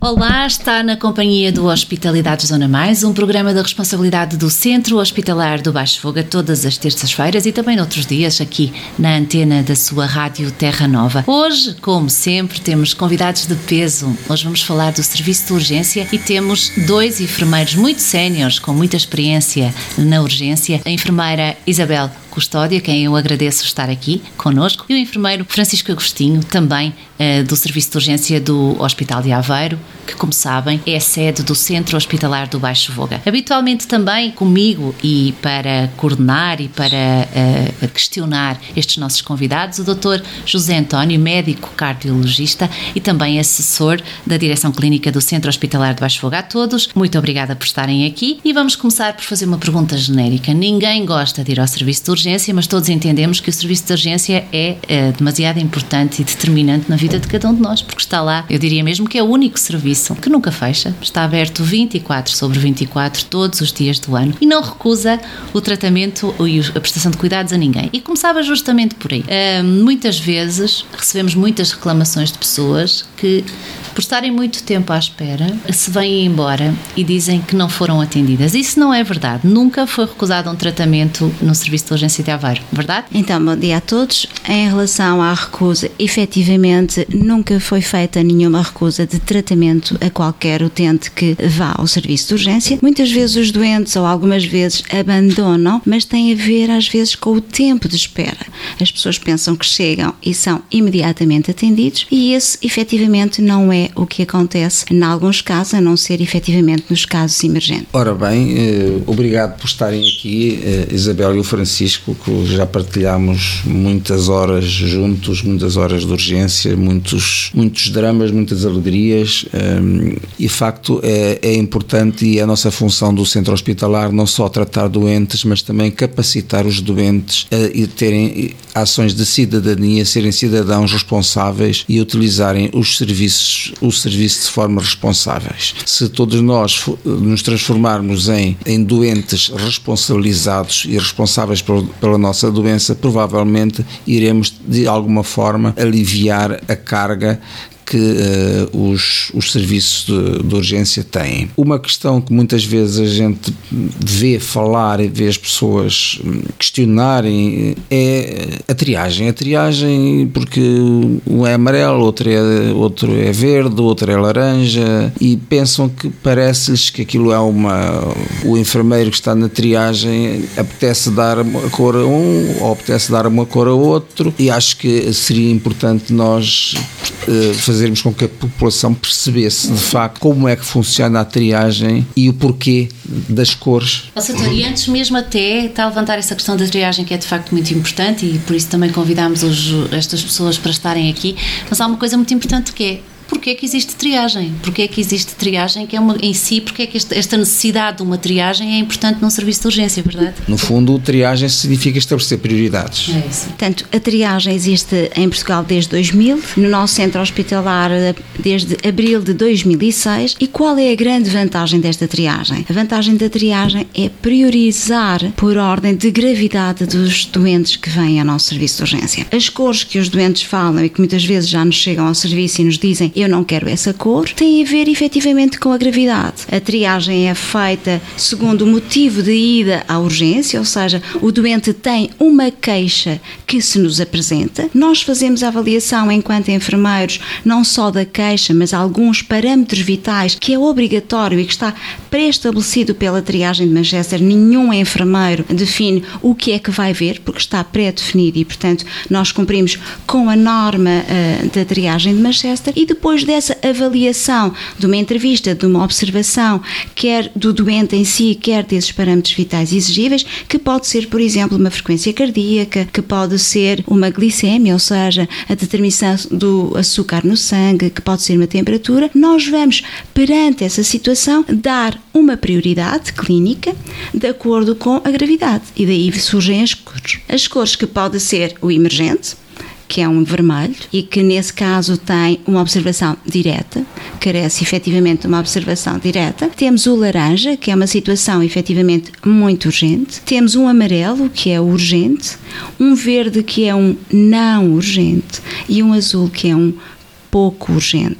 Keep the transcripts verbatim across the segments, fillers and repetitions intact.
Olá, está na companhia do Hospitalidade Zona Mais, um programa da responsabilidade do Centro Hospitalar do Baixo Foga, todas as terças-feiras e também noutros dias aqui na antena da sua rádio Terra Nova. Hoje, como sempre, temos convidados de peso. Hoje vamos falar do serviço de urgência e temos dois enfermeiros muito séniores, com muita experiência na urgência. A enfermeira Isabel Custódia, quem eu agradeço estar aqui connosco, e o enfermeiro Francisco Agostinho, também eh, do Serviço de Urgência do Hospital de Aveiro, que, como sabem, é a sede do Centro Hospitalar do Baixo Foga. Habitualmente também comigo e para coordenar e para eh, questionar estes nossos convidados, o doutor José António, médico cardiologista e também assessor da Direção Clínica do Centro Hospitalar do Baixo Foga. A todos, muito obrigada por estarem aqui e vamos começar por fazer uma pergunta genérica. Ninguém gosta de ir ao serviço de urgência, urgência, mas todos entendemos que o serviço de urgência é, é demasiado importante e determinante na vida de cada um de nós, porque está lá, eu diria mesmo que é o único serviço que nunca fecha, está aberto vinte e quatro sobre vinte e quatro todos os dias do ano e não recusa o tratamento e a prestação de cuidados a ninguém. E começava justamente por aí. Uh, muitas vezes recebemos muitas reclamações de pessoas que, por estarem muito tempo à espera, se vêm embora e dizem que não foram atendidas. Isso não é verdade. Nunca foi recusado um tratamento no serviço de urgência de Aveiro, verdade? Então, bom dia a todos. Em relação à recusa, efetivamente nunca foi feita nenhuma recusa de tratamento a qualquer utente que vá ao serviço de urgência. Muitas vezes os doentes, ou algumas vezes, abandonam, mas tem a ver às vezes com o tempo de espera. As pessoas pensam que chegam e são imediatamente atendidos e esse efetivamente não é o que acontece em alguns casos, a não ser efetivamente nos casos emergentes. Ora bem, eh, obrigado por estarem aqui, eh, Isabel e o Francisco, que já partilhámos muitas horas juntos, muitas horas de urgência, muitos, muitos dramas, muitas alegrias, eh, e de facto é, é importante e é a nossa função do centro hospitalar não só tratar doentes, mas também capacitar os doentes eh, e terem ações de cidadania, serem cidadãos responsáveis e utilizarem os serviços o serviço de forma responsáveis. Se todos nós nos transformarmos em, em doentes responsabilizados e responsáveis por, pela nossa doença, provavelmente iremos de alguma forma aliviar a carga que uh, os, os serviços de, de urgência têm. Uma questão que muitas vezes a gente vê falar e vê as pessoas questionarem é a triagem. A triagem porque um é amarelo, outro é, outro é verde, outro é laranja e pensam que parece-lhes que aquilo é uma... O enfermeiro que está na triagem apetece dar uma cor a um ou apetece dar uma cor a outro e acho que seria importante nós uh, fazer fazermos com que a população percebesse de facto como é que funciona a triagem e o porquê das cores. Nossa, doutor, e antes mesmo até está a levantar essa questão da triagem que é de facto muito importante e por isso também convidámos os, estas pessoas para estarem aqui, mas há uma coisa muito importante que é porque é que existe triagem? Porque é que existe triagem que é uma, em si, porque é que esta, esta necessidade de uma triagem é importante num serviço de urgência, verdade? No fundo, triagem significa estabelecer prioridades. É isso. Portanto, a triagem existe em Portugal desde dois mil, no nosso centro hospitalar desde abril de dois mil e seis. E qual é a grande vantagem desta triagem? A vantagem da triagem é priorizar por ordem de gravidade dos doentes que vêm ao nosso serviço de urgência. As cores que os doentes falam e que muitas vezes já nos chegam ao serviço e nos dizem eu não quero essa cor, tem a ver efetivamente com a gravidade. A triagem é feita segundo o motivo de ida à urgência, ou seja, o doente tem uma queixa que se nos apresenta. Nós fazemos a avaliação enquanto enfermeiros, não só da queixa, mas alguns parâmetros vitais que é obrigatório e que está pré-estabelecido pela triagem de Manchester. Nenhum enfermeiro define o que é que vai ver, porque está pré-definido e, portanto, nós cumprimos com a norma uh, da triagem de Manchester e depois Depois dessa avaliação de uma entrevista, de uma observação, quer do doente em si, quer desses parâmetros vitais exigíveis, que pode ser, por exemplo, uma frequência cardíaca, que pode ser uma glicemia, ou seja, a determinação do açúcar no sangue, que pode ser uma temperatura, nós vamos, perante essa situação, dar uma prioridade clínica de acordo com a gravidade. E daí surgem as cores. As cores que pode ser o emergente, que é um vermelho e que nesse caso tem uma observação direta, carece efetivamente de uma observação direta. Temos o laranja, que é uma situação efetivamente muito urgente. Temos um amarelo, que é urgente, um verde, que é um não urgente e um azul, que é um pouco urgente.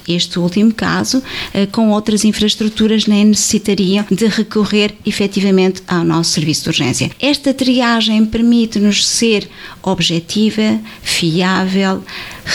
Este último caso, com outras infraestruturas, nem necessitariam de recorrer efetivamente ao nosso serviço de urgência. Esta triagem permite-nos ser objetiva, fiável,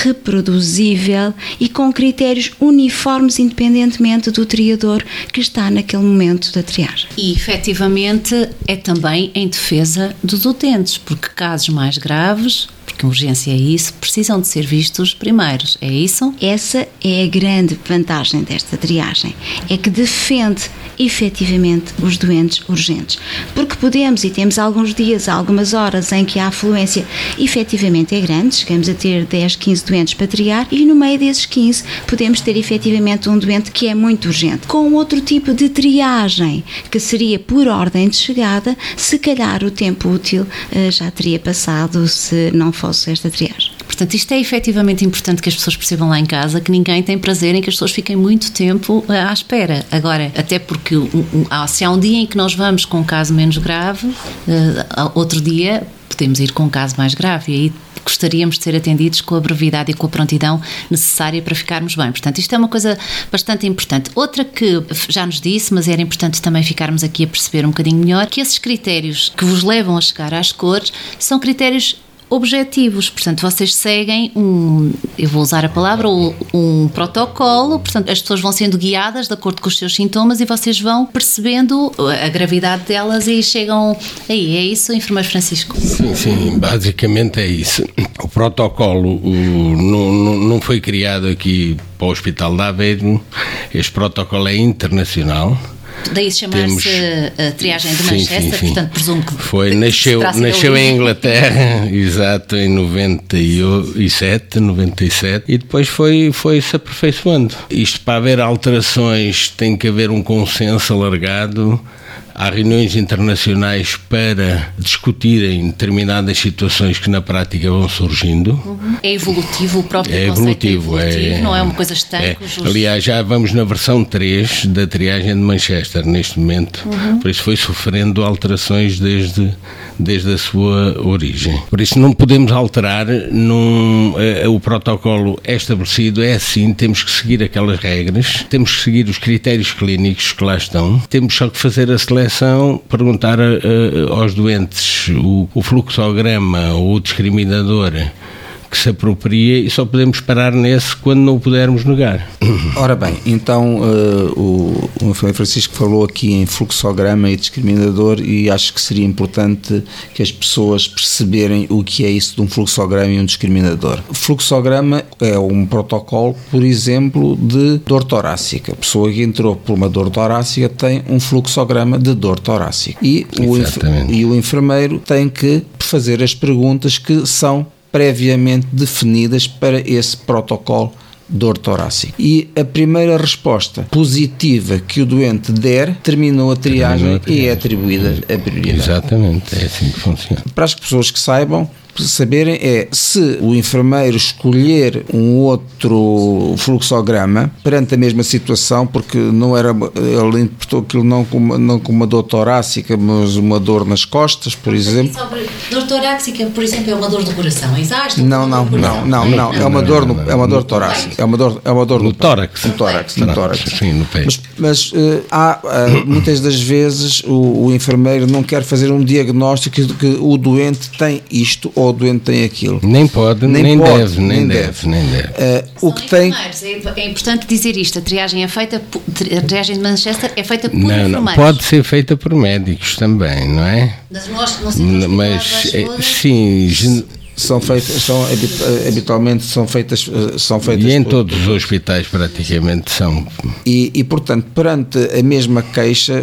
reproduzível e com critérios uniformes independentemente do triador que está naquele momento da triagem. E efetivamente é também em defesa dos utentes, porque casos mais graves, porque a urgência é isso, precisam de ser vistos primeiros, é isso? Essa é a grande vantagem desta triagem, é que defende efetivamente os doentes urgentes, porque podemos e temos alguns dias, algumas horas em que a afluência efetivamente é grande, chegamos a ter dez, quinze doentes para triar e no meio desses quinze podemos ter efetivamente um doente que é muito urgente. Com outro tipo de triagem, que seria por ordem de chegada, se calhar o tempo útil uh, já teria passado se não fosse esta triagem. Portanto, isto é efetivamente importante que as pessoas percebam lá em casa que ninguém tem prazer em que as pessoas fiquem muito tempo à espera. Agora, até porque um, um, se há um dia em que nós vamos com um caso menos grave, uh, outro dia podemos ir com um caso mais grave e aí gostaríamos de ser atendidos com a brevidade e com a prontidão necessária para ficarmos bem. Portanto, isto é uma coisa bastante importante. Outra que já nos disse, mas era importante também ficarmos aqui a perceber um bocadinho melhor, que esses critérios que vos levam a chegar às cores são critérios objetivos, portanto vocês seguem um, eu vou usar a palavra, um protocolo, portanto as pessoas vão sendo guiadas de acordo com os seus sintomas e vocês vão percebendo a gravidade delas e chegam aí, é isso, enfermeiro Francisco? Sim, sim, basicamente é isso. O protocolo o, não, não, não foi criado aqui para o Hospital de Aveiro, este protocolo é internacional. Daí se chamar-se Temos... a triagem de Manchester, sim, sim, sim. Portanto presumo que foi, nasceu, nasceu em Inglaterra, exato, em noventa e sete, noventa e sete, e depois foi, foi se aperfeiçoando. Isto, para haver alterações tem que haver um consenso alargado. Há reuniões internacionais para discutirem determinadas situações que na prática vão surgindo. Uhum. É evolutivo, o próprio é conceito evolutivo, é evolutivo, é, não é uma coisa estanque. É. Aliás, já vamos na versão três da triagem de Manchester neste momento, uhum. Por isso foi sofrendo alterações desde, desde a sua origem. Por isso não podemos alterar, num, é, o protocolo é estabelecido, é assim, temos que seguir aquelas regras, temos que seguir os critérios clínicos que lá estão, temos só que fazer a seleção, perguntar a, a, aos doentes o, o fluxograma ou o discriminador que se apropria e só podemos parar nesse quando não o pudermos negar. Ora bem, então uh, o, o Francisco falou aqui em fluxograma e discriminador e acho que seria importante que as pessoas perceberem o que é isso de um fluxograma e um discriminador. O fluxograma é um protocolo, por exemplo, de dor torácica. A pessoa que entrou por uma dor torácica tem um fluxograma de dor torácica e o, e o enfermeiro tem que fazer as perguntas que são previamente definidas para esse protocolo de dor torácica. E a primeira resposta positiva que o doente der, terminou a triagem, terminou a triagem. E é atribuída a prioridade. Exatamente, é assim que funciona. Para as pessoas que saibam, saberem é se o enfermeiro escolher um outro fluxograma perante a mesma situação, porque não era, ele interpretou aquilo não como, não como uma dor torácica, mas uma dor nas costas, por exemplo. Dor torácica, por exemplo, é uma dor do coração, é exato? Não, não, não, não, não, é uma dor, no, é uma dor torácica, é uma dor, é uma dor no tórax, no tórax, no tórax. Sim, no peito. Mas, mas uh, há uh, muitas das vezes o, o enfermeiro não quer fazer um diagnóstico de que o doente tem isto ou o doente tem aquilo. Nem pode, nem, nem pode, deve, nem, nem deve, deve, nem deve. Uh, o que tem... É importante dizer isto, a triagem é feita, a triagem de Manchester é feita por não, enfermeiros. Não, pode ser feita por médicos também, não é? Mas nós não sei mas, é, sim, gen... são feitas, são habitualmente são feitas, são feitas e em por... todos os hospitais praticamente são. E, e portanto, perante a mesma queixa,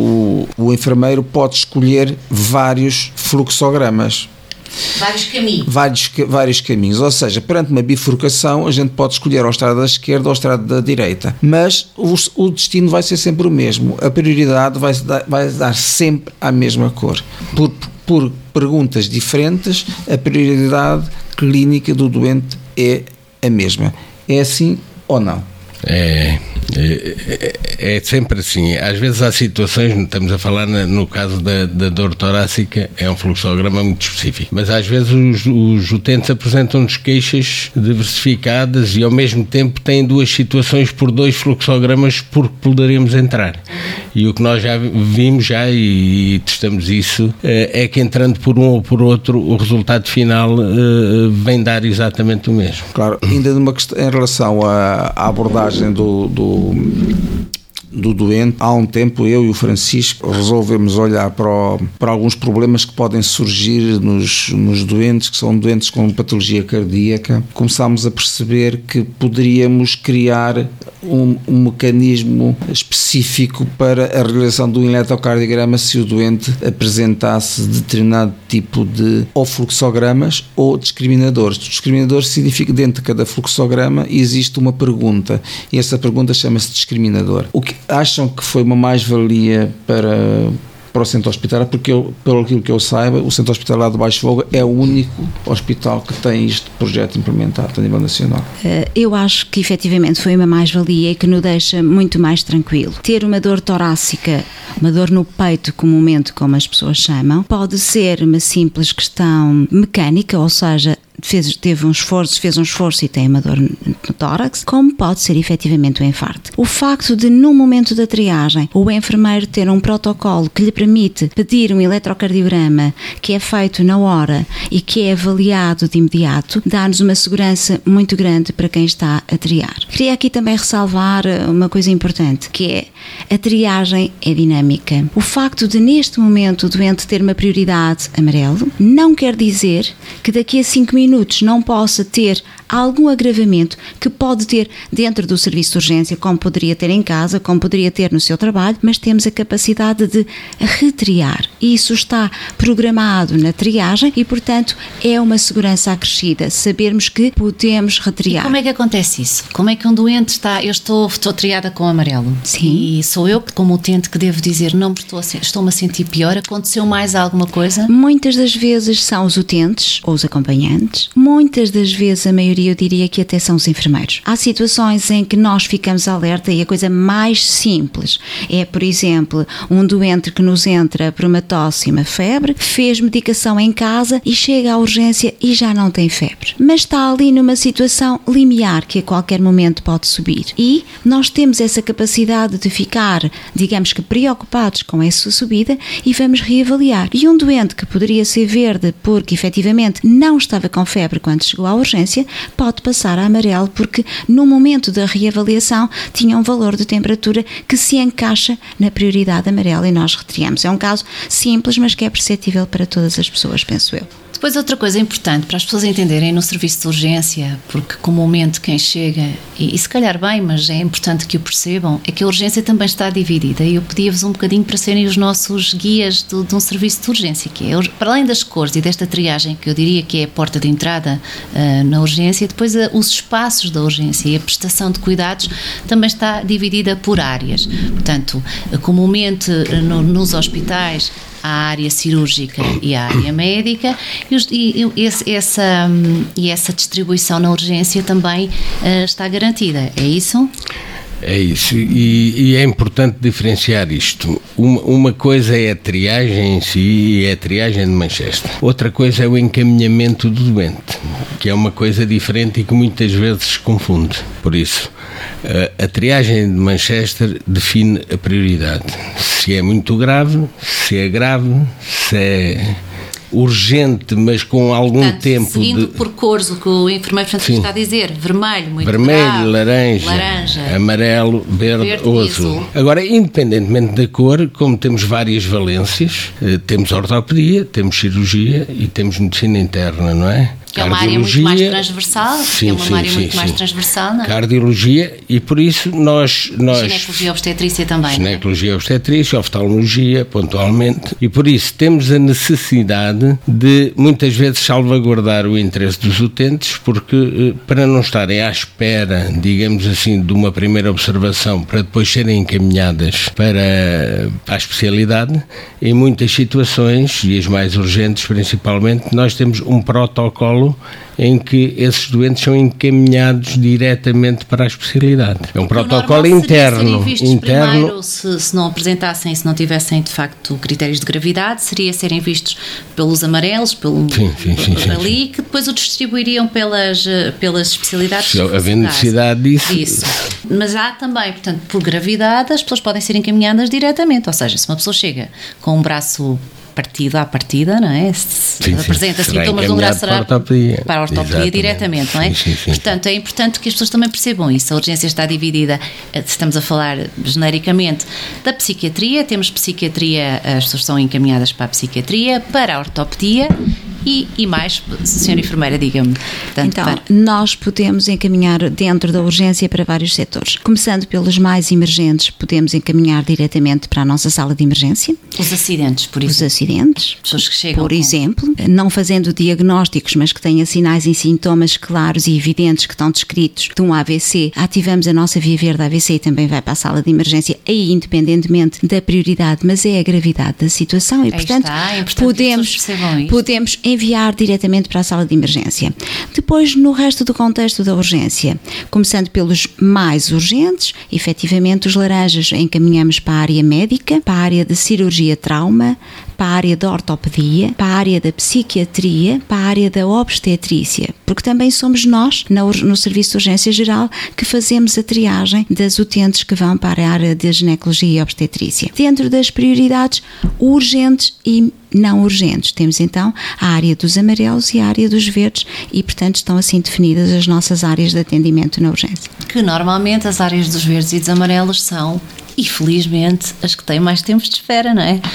o, o enfermeiro pode escolher vários fluxogramas. Vários caminhos. Vários, vários caminhos, ou seja, perante uma bifurcação a gente pode escolher ao estrado da esquerda ou ao estrado da direita, mas o, o destino vai ser sempre o mesmo, a prioridade vai dar, vai dar sempre à mesma cor. Por, por perguntas diferentes, a prioridade clínica do doente é a mesma. É assim ou não? É, é, É sempre assim. Às vezes há situações, estamos a falar no caso da, da dor torácica, é um fluxograma muito específico, mas às vezes os, os utentes apresentam-nos queixas diversificadas e ao mesmo tempo têm duas situações por dois fluxogramas por que poderíamos entrar. E o que nós já vimos já e, e testamos isso é que entrando por um ou por outro o resultado final uh, vem dar exatamente o mesmo. Claro, ainda numa questão, em relação à, à abordagem do, do, do doente, há um tempo eu e o Francisco resolvemos olhar para, o, para alguns problemas que podem surgir nos, nos doentes, que são doentes com patologia cardíaca. Começámos a perceber que poderíamos criar um, um mecanismo específico para a realização do eletrocardiograma se o doente apresentasse determinado tipo de ou fluxogramas ou discriminadores. O discriminador significa que dentro de cada fluxograma existe uma pergunta e essa pergunta chama-se discriminador. O que acham que foi uma mais-valia para... para o centro hospitalar, porque eu, pelo aquilo que eu saiba, o centro hospitalar do Baixo Fogo é o único hospital que tem este projeto implementado a nível nacional. Eu acho que efetivamente foi uma mais-valia e que nos deixa muito mais tranquilo. Ter uma dor torácica, uma dor no peito, comumente como as pessoas chamam, pode ser uma simples questão mecânica, ou seja, Fez, teve um esforço, fez um esforço e tem uma dor no tórax, como pode ser efetivamente um infarto. O facto de, no momento da triagem, o enfermeiro ter um protocolo que lhe permite pedir um eletrocardiograma que é feito na hora e que é avaliado de imediato, dá-nos uma segurança muito grande para quem está a triar. Queria aqui também ressalvar uma coisa importante, que é a triagem é dinâmica. O facto de, neste momento, o doente ter uma prioridade amarelo, não quer dizer que daqui a cinco minutos minutos não possa ter algum agravamento que pode ter dentro do serviço de urgência, como poderia ter em casa, como poderia ter no seu trabalho, mas temos a capacidade de retriar. Isso está programado na triagem e, portanto, é uma segurança acrescida, sabermos que podemos retriar. E como é que acontece isso? Como é que um doente está, eu estou, estou triada com amarelo? Sim. E sou eu, como utente, que devo dizer, não estou a, estou-me a sentir pior? Aconteceu mais alguma coisa? Muitas das vezes são os utentes ou os acompanhantes. Muitas das vezes, a maioria, eu diria que até são os enfermeiros. Há situações em que nós ficamos alerta e a coisa mais simples é, por exemplo, um doente que nos entra por uma tosse e uma febre, fez medicação em casa e chega à urgência e já não tem febre. Mas está ali numa situação limiar que a qualquer momento pode subir. E nós temos essa capacidade de ficar, digamos que, preocupados com essa subida e vamos reavaliar. E um doente que poderia ser verde porque efetivamente não estava com febre quando chegou à urgência, pode passar a amarelo porque no momento da reavaliação tinha um valor de temperatura que se encaixa na prioridade amarela e nós retriamos. É um caso simples, mas que é perceptível para todas as pessoas, penso eu. Depois outra coisa importante para as pessoas entenderem no serviço de urgência, porque comumente quem chega, e, e se calhar bem, mas é importante que o percebam, é que a urgência também está dividida e eu pedia-vos um bocadinho para serem os nossos guias de, de um serviço de urgência, que é, para além das cores e desta triagem, que eu diria que é a porta de entrada uh, na urgência, depois uh, os espaços da urgência e a prestação de cuidados também está dividida por áreas. Portanto, uh, comumente uh, no, nos hospitais a área cirúrgica e a área médica e, os, e, e, esse, essa, e essa distribuição na urgência também uh, está garantida, é isso? É isso, e, e é importante diferenciar isto. Uma, uma coisa é a triagem em si e é a triagem de Manchester. Outra coisa é o encaminhamento do doente, que é uma coisa diferente e que muitas vezes se confunde. Por isso, a, a triagem de Manchester define a prioridade. Se é muito grave, se é grave, se é urgente, mas com algum Portanto, tempo seguindo de... por cores, o que o enfermeiro Francisco Sim. está a dizer, vermelho, muito vermelho, grave, laranja, laranja, amarelo, verde, verde ou e azul. azul. Agora, independentemente da cor, como temos várias valências, eh, temos ortopedia, temos cirurgia e temos medicina interna, não é? Que é uma área muito mais transversal, sim, que é uma sim, área sim, muito sim. mais transversal, não é? Cardiologia, e por isso nós... nós ginecologia e obstetrícia também, Ginecologia e obstetrícia, oftalmologia, pontualmente, e por isso temos a necessidade de, muitas vezes, salvaguardar o interesse dos utentes, porque para não estarem à espera, digamos assim, de uma primeira observação, para depois serem encaminhadas para, para a especialidade, em muitas situações, e as mais urgentes principalmente, nós temos um protocolo protocolo em que esses doentes são encaminhados diretamente para a especialidade. É um protocolo interno. interno. Primeiro, se, se não apresentassem, se não tivessem de facto critérios de gravidade, seria serem vistos pelos amarelos, pelo, sim, sim, sim, por sim, ali, sim. que depois o distribuiriam pelas, pelas especialidades. Se havendo necessidade disso. Isso. Mas há também, portanto, por gravidade, as pessoas podem ser encaminhadas diretamente, ou seja, se uma pessoa chega com um braço partido à partida, não é? Se sim, apresenta sim. sintomas de um braço para a ortopedia, para a ortopedia diretamente, não é? Sim, sim, sim. Portanto, é importante que as pessoas também percebam isso. A urgência está dividida, estamos a falar genericamente da psiquiatria, temos psiquiatria, as pessoas são encaminhadas para a psiquiatria, para a ortopedia. E, e mais, senhora enfermeira, diga-me. Então, para... nós podemos encaminhar dentro da urgência para vários setores. Começando pelos mais emergentes, podemos encaminhar diretamente para a nossa sala de emergência. Os acidentes, por exemplo. Os acidentes, pessoas que chegam por com... exemplo, não fazendo diagnósticos, mas que tenha sinais e sintomas claros e evidentes que estão descritos de um A V C, ativamos a nossa via verde A V C e também vai para a sala de emergência, aí independentemente da prioridade, mas é a gravidade da situação e, aí portanto, está. É podemos, podemos enviar diretamente para a sala de emergência. Depois, no resto do contexto da urgência, começando pelos mais urgentes, efetivamente os laranjas encaminhamos para a área médica, para a área de cirurgia trauma, para a área da ortopedia, para a área da psiquiatria, para a área da obstetrícia, porque também somos nós, no Serviço de Urgência Geral, que fazemos a triagem das utentes que vão para a área de ginecologia e obstetrícia. Dentro das prioridades urgentes e não urgentes, temos então a área dos amarelos e a área dos verdes e, portanto, estão assim definidas as nossas áreas de atendimento na urgência. Que normalmente as áreas dos verdes e dos amarelos são, e felizmente, as que têm mais tempos de espera, não é?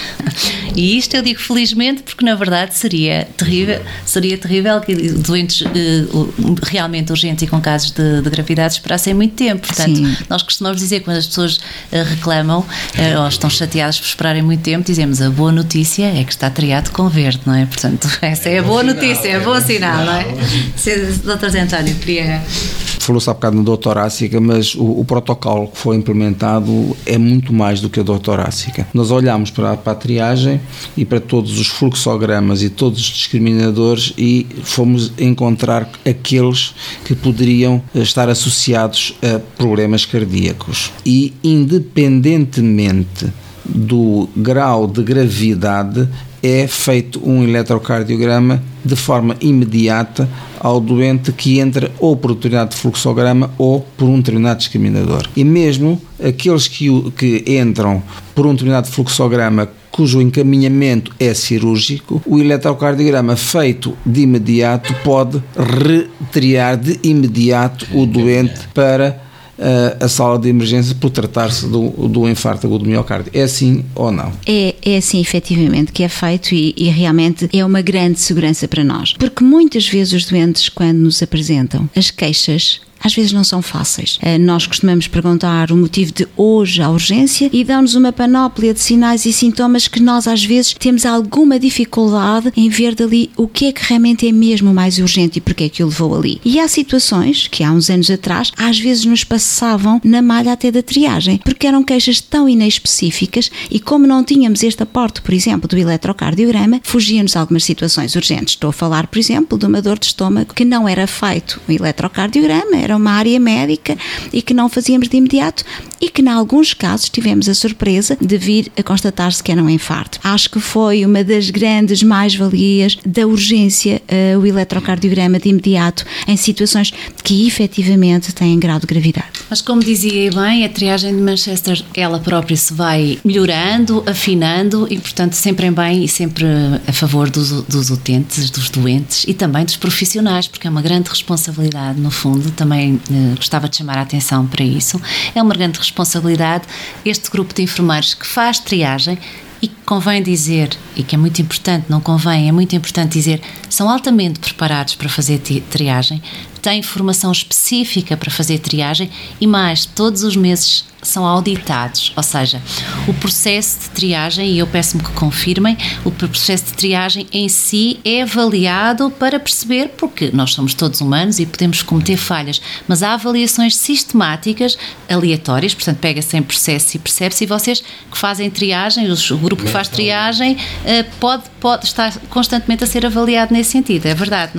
E isto eu digo felizmente porque na verdade seria terrível, seria terrível que doentes uh, realmente urgentes e com casos de, de gravidade esperassem muito tempo. Portanto, sim, nós costumamos dizer quando as pessoas uh, reclamam uh, ou estão chateadas por esperarem muito tempo, dizemos a boa notícia é que está triado com verde, não é? Portanto, essa é, é a boa notícia, é bom sinal, não é? doutor Zé António, queria... Falou-se há bocado na dor torácica, mas o, o protocolo que foi implementado é muito mais do que a dor torácica. Nós olhamos para, para a triagem e para todos os fluxogramas e todos os discriminadores e fomos encontrar aqueles que poderiam estar associados a problemas cardíacos. E independentemente do grau de gravidade, é feito um eletrocardiograma de forma imediata ao doente que entra ou por determinado de fluxograma ou por um determinado discriminador. E mesmo aqueles que, que entram por um determinado fluxograma cujo encaminhamento é cirúrgico, o eletrocardiograma feito de imediato pode retriar de imediato o doente para a sala de emergência por tratar-se do, do infarto agudo do miocárdio. É assim ou não? É, é assim, efetivamente, que é feito e, e realmente é uma grande segurança para nós. Porque muitas vezes os doentes, quando nos apresentam as queixas, às vezes não são fáceis. Nós costumamos perguntar o motivo de hoje à urgência e dão-nos uma panóplia de sinais e sintomas que nós às vezes temos alguma dificuldade em ver dali o que é que realmente é mesmo mais urgente e porque é que o levou ali. E há situações que há uns anos atrás às vezes nos passavam na malha até da triagem, porque eram queixas tão inespecíficas e como não tínhamos este aporte, por exemplo, do eletrocardiograma, fugiam-nos algumas situações urgentes. Estou a falar, por exemplo, de uma dor de estômago que não era feito o eletrocardiograma, era uma área médica e que não fazíamos de imediato e que, em alguns casos, tivemos a surpresa de vir a constatar-se que era um infarto. Acho que foi uma das grandes mais-valias da urgência, uh, o eletrocardiograma de imediato em situações que efetivamente têm grau de gravidade. Mas como dizia bem, a triagem de Manchester, ela própria se vai melhorando, afinando e, portanto, sempre em bem e sempre a favor dos, dos utentes, dos doentes e também dos profissionais, porque é uma grande responsabilidade, no fundo, também eh, gostava de chamar a atenção para isso. É uma grande responsabilidade este grupo de enfermeiros que faz triagem e que convém dizer, e que é muito importante, não convém, é muito importante dizer, são altamente preparados para fazer triagem, têm formação específica para fazer triagem e mais, todos os meses são auditados, ou seja, o processo de triagem, e eu peço-me que confirmem, o processo de triagem em si é avaliado para perceber, porque nós somos todos humanos e podemos cometer falhas, mas há avaliações sistemáticas, aleatórias, portanto pega-se em processo e percebe-se, e vocês que fazem triagem, o grupo que faz triagem, pode, pode estar constantemente a ser avaliado nesse sentido, é verdade, não é?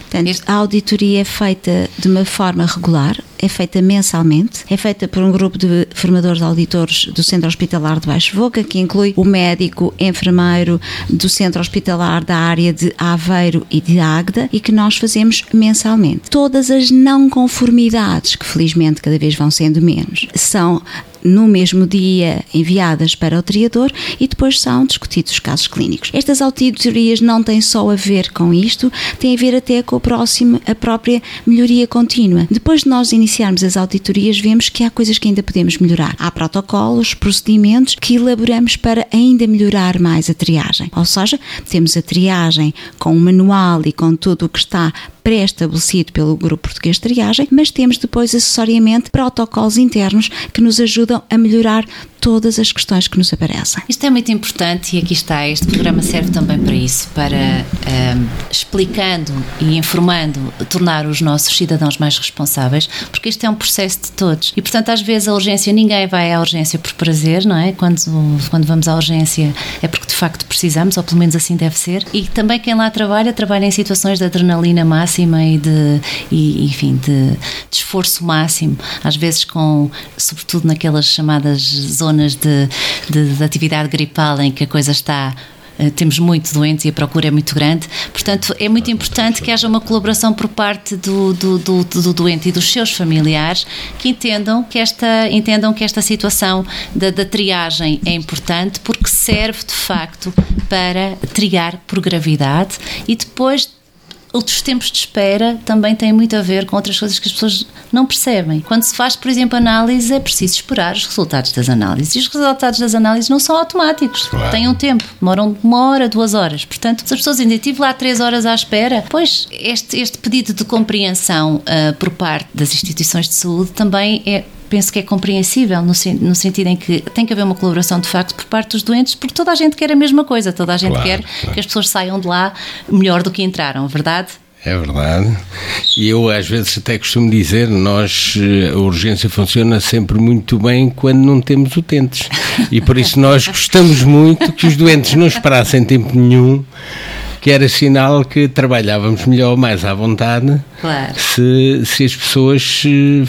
Portanto, a auditoria é feita de uma forma regular, é feita mensalmente, é feita por um grupo de formadores de auditores do Centro Hospitalar de Baixo Voga, que inclui o médico, enfermeiro do Centro Hospitalar da área de Aveiro e de Águeda, e que nós fazemos mensalmente. Todas as não conformidades, que felizmente cada vez vão sendo menos, são no mesmo dia enviadas para o triador e depois são discutidos os casos clínicos. Estas auditorias não têm só a ver com isto, têm a ver até com o próximo, a própria melhoria contínua. Depois de nós iniciarmos as auditorias, vemos que há coisas que ainda podemos melhorar. Há protocolos, procedimentos que elaboramos para ainda melhorar mais a triagem. Ou seja, temos a triagem com o manual e com tudo o que está pré-estabelecido pelo Grupo Português de Triagem, mas temos depois acessoriamente protocolos internos que nos ajudam a melhorar todas as questões que nos aparecem. Isto é muito importante e aqui está, este programa serve também para isso, para um, explicando e informando, tornar os nossos cidadãos mais responsáveis, porque este é um processo de todos e, portanto, às vezes a urgência, ninguém vai à urgência por prazer, não é? Quando, quando vamos à urgência é porque de facto precisamos, ou pelo menos assim deve ser, e também quem lá trabalha, trabalha em situações de adrenalina máxima e de, e, enfim, de, de esforço máximo, às vezes com, sobretudo naquelas chamadas zonas de, de, de atividade gripal em que a coisa está, temos muito doentes e a procura é muito grande, portanto é muito importante que haja uma colaboração por parte do, do, do, do doente e dos seus familiares que entendam que esta, entendam que esta situação da, da triagem é importante porque serve de facto para triar por gravidade e depois outros tempos de espera também têm muito a ver com outras coisas que as pessoas não percebem. Quando se faz, por exemplo, análise, é preciso esperar os resultados das análises. E os resultados das análises não são automáticos. Claro. Têm um tempo. Demoram uma hora, duas horas. Portanto, se as pessoas ainda estive lá três horas à espera, pois este, este pedido de compreensão uh, por parte das instituições de saúde também é, penso que é compreensível no, no sentido em que tem que haver uma colaboração de facto por parte dos doentes, porque toda a gente quer a mesma coisa, toda a gente claro, quer claro. que as pessoas saiam de lá melhor do que entraram, verdade? É verdade. E eu às vezes até costumo dizer, nós, a urgência funciona sempre muito bem quando não temos utentes. E por isso nós gostamos muito que os doentes não esperassem tempo nenhum, que era sinal que trabalhávamos melhor, mais à vontade, claro. se, se as pessoas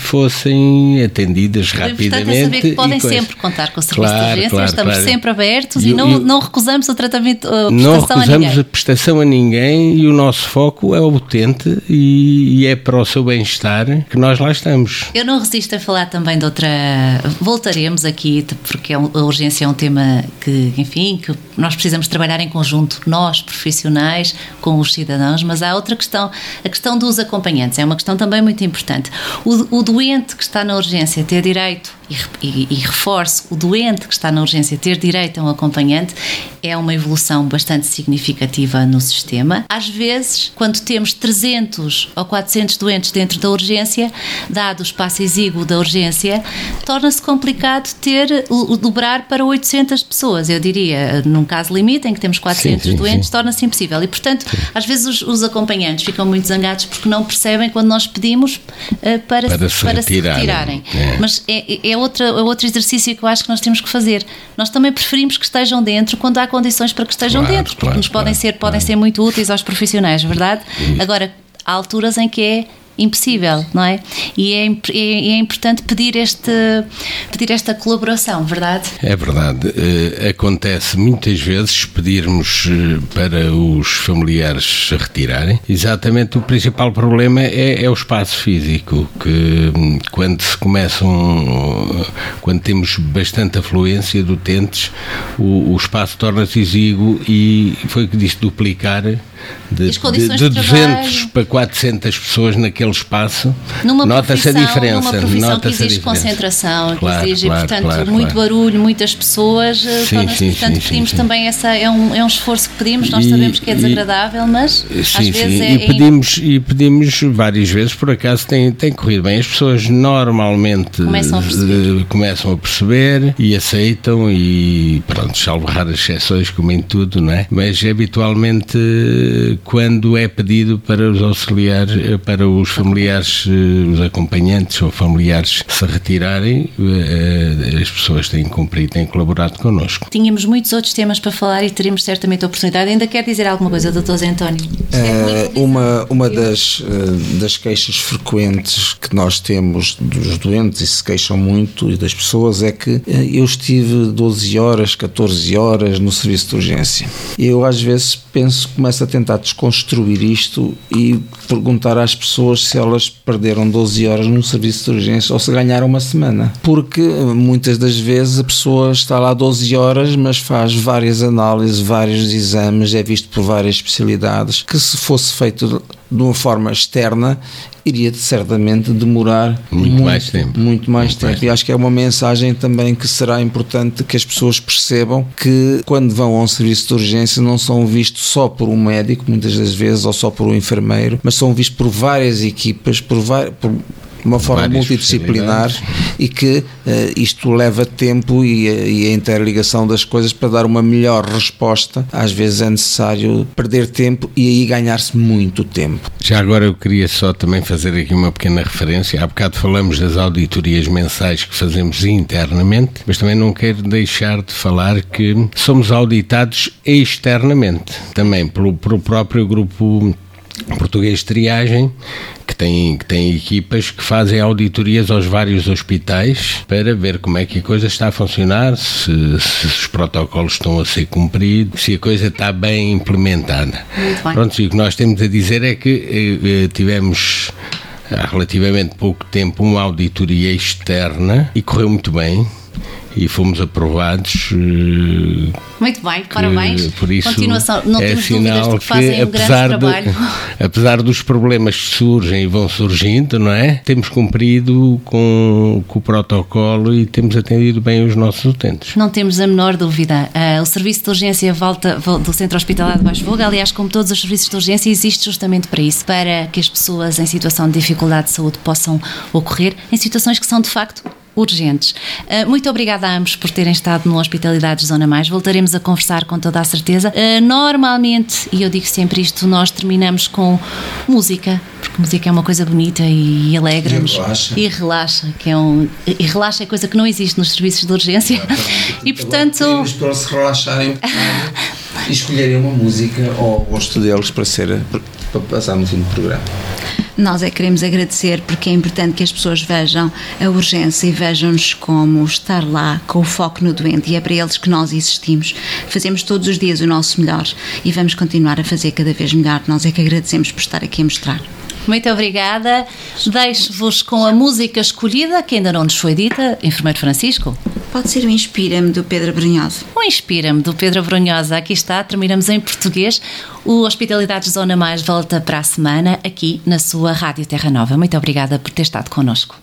fossem atendidas o rapidamente. O importante é saber que podem sempre contar com o serviço claro, de urgência, claro, estamos claro. sempre abertos e, e não, e, não recusamos o tratamento, a prestação não recusamos a ninguém. a prestação a ninguém e o nosso foco é o utente e, e é para o seu bem-estar que nós lá estamos. Eu não resisto a falar também de outra... Voltaremos aqui, porque a urgência é um tema que, enfim, que nós precisamos trabalhar em conjunto, nós, profissionais, com os cidadãos, mas há outra questão, a questão dos acompanhantes, é uma questão também muito importante. O, o doente que está na urgência ter direito, e, e, e reforço, o doente que está na urgência ter direito a um acompanhante é uma evolução bastante significativa no sistema. Às vezes, quando temos trezentos ou quatrocentos doentes dentro da urgência, dado o espaço exíguo da urgência, torna-se complicado ter, o, o dobrar para oitocentas pessoas, eu diria, num caso limite em que temos quatrocentos sim, sim, doentes, torna-se impossível. E, portanto, sim. às vezes os, os acompanhantes ficam muito zangados porque não percebem quando nós pedimos uh, para, para, se, para retirarem. se retirarem. É. Mas é, é, outra, é outro exercício que eu acho que nós temos que fazer. Nós também preferimos que estejam dentro quando há condições para que estejam claro, dentro, porque claro, nos podem, claro, ser, podem claro. ser muito úteis aos profissionais, verdade? Isso. Agora, há alturas em que é impossível, não é? E é, é, é importante pedir, este, pedir esta colaboração, verdade? É verdade. Uh, acontece muitas vezes pedirmos uh, para os familiares se retirarem. Exatamente, o principal problema é, é o espaço físico, que um, quando se começam, uh, quando temos bastante afluência de utentes, o, o espaço torna-se exíguo e foi o que disse, duplicar de, de, de duzentas para quatrocentas pessoas naquele espaço, nota-se a diferença. Numa profissão nota-se que exige a concentração, claro, que exige, claro, portanto, claro, muito claro. barulho, muitas pessoas, sim, sim, portanto, sim, pedimos sim, também sim. essa, é um, é um esforço que pedimos, nós e, sabemos que é desagradável, e, mas sim, às vezes sim. é... E pedimos, e pedimos várias vezes, por acaso tem, tem corrido bem, as pessoas normalmente começam a perceber, começam a perceber e aceitam e pronto, salvo raras exceções como em tudo, não é? Mas habitualmente quando é pedido para os auxiliares, para os familiares, os acompanhantes ou familiares se retirarem, as pessoas têm cumprido, têm colaborado connosco. Tínhamos muitos outros temas para falar e teremos certamente a oportunidade. Ainda quer dizer alguma coisa, doutor Zé António? Uh, uma uma das, uh, das queixas frequentes que nós temos dos doentes e se queixam muito e das pessoas é que uh, eu estive doze horas, catorze horas no serviço de urgência. Eu às vezes penso, começo a tentar desconstruir isto e perguntar às pessoas se elas perderam doze horas num serviço de urgência ou se ganharam uma semana. Porque muitas das vezes a pessoa está lá doze horas, mas faz várias análises, vários exames, é visto por várias especialidades, que se fosse feito de uma forma externa, iria certamente demorar muito, muito mais tempo. Muito mais muito tempo. Mais e acho que é uma mensagem também que será importante que as pessoas percebam que quando vão a um serviço de urgência não são vistos só por um médico, muitas das vezes, ou só por um enfermeiro, mas são vistos por várias equipas, por várias... Por uma forma várias multidisciplinar e que uh, isto leva tempo e, e a interligação das coisas para dar uma melhor resposta. Às vezes é necessário perder tempo e aí ganhar-se muito tempo. Já agora eu queria só também fazer aqui uma pequena referência. Há bocado falamos das auditorias mensais que fazemos internamente, mas também não quero deixar de falar que somos auditados externamente, também pelo, pelo próprio grupo português de triagem, que tem, que tem equipas que fazem auditorias aos vários hospitais para ver como é que a coisa está a funcionar, se, se os protocolos estão a ser cumpridos, se a coisa está bem implementada. Pronto, e o que nós temos a dizer é que eh, tivemos há relativamente pouco tempo uma auditoria externa e correu muito bem. E fomos aprovados. Muito bem, parabéns. Por isso, continuação, não é temos sinal dúvidas de que fazem que, um grande trabalho. De, apesar dos problemas que surgem e vão surgindo, não é? Temos cumprido com, com o protocolo e temos atendido bem os nossos utentes. Não temos a menor dúvida. Uh, o serviço de urgência volta, volta do Centro Hospitalar de Baixo Fogo, aliás, como todos os serviços de urgência, existe justamente para isso, para que as pessoas em situação de dificuldade de saúde possam ocorrer em situações que são de facto urgentes. Uh, muito obrigada a ambos por terem estado no Hospitalidades Zona Mais. Voltaremos a conversar com toda a certeza. Uh, normalmente, e eu digo sempre isto, nós terminamos com música, porque música é uma coisa bonita e alegra-nos. E relaxa. E relaxa, que é um, e relaxa é coisa que não existe nos serviços de urgência. E portanto... Pedimos para se relaxarem um bocado e escolherem uma música ao gosto deles para, ser, para passar no fim do programa. Nós é que queremos agradecer porque é importante que as pessoas vejam a urgência e vejam-nos como estar lá com o foco no doente, e é para eles que nós existimos. Fazemos todos os dias o nosso melhor e vamos continuar a fazer cada vez melhor. Nós é que agradecemos por estar aqui a mostrar. Muito obrigada. Deixo-vos com a música escolhida, que ainda não nos foi dita. Enfermeiro Francisco? Pode ser o Inspira-me, do Pedro Brunhosa. O Inspira-me, do Pedro Brunhosa. Aqui está, terminamos em português. O Hospitalidades Zona Mais volta para a semana, aqui na sua Rádio Terra Nova. Muito obrigada por ter estado connosco.